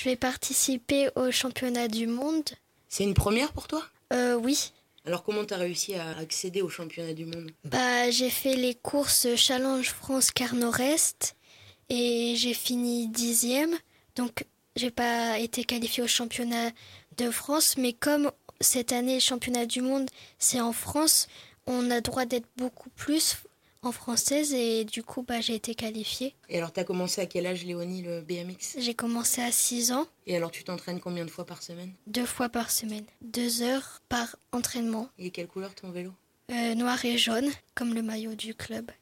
vais participer au championnat du monde. C'est une première pour toi ? Oui. Alors comment tu as réussi à accéder au championnat du monde ? J'ai fait les courses Challenge France Car Nord-Est et j'ai fini 10e. Donc j'ai pas été qualifiée au championnat de France, mais comme cette année le championnat du monde c'est en France, on a droit d'être beaucoup plus en française et du coup j'ai été qualifiée. Et alors tu as commencé à quel âge, Léonie, le BMX ? J'ai commencé à 6 ans. Et alors tu t'entraînes combien de fois par semaine ? 2 fois par semaine, 2 heures par entraînement. Et quelle couleur ton vélo ? Noir et jaune, comme le maillot du club.